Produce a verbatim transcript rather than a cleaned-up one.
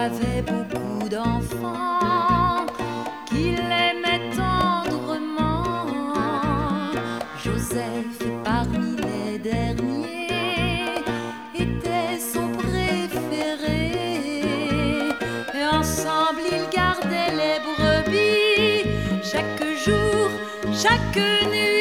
avait beaucoup d'enfants qu'il aimait tendrement. Joseph, parmi les derniers, était son préféré. Et ensemble ils gardaient les brebis chaque jour, chaque nuit.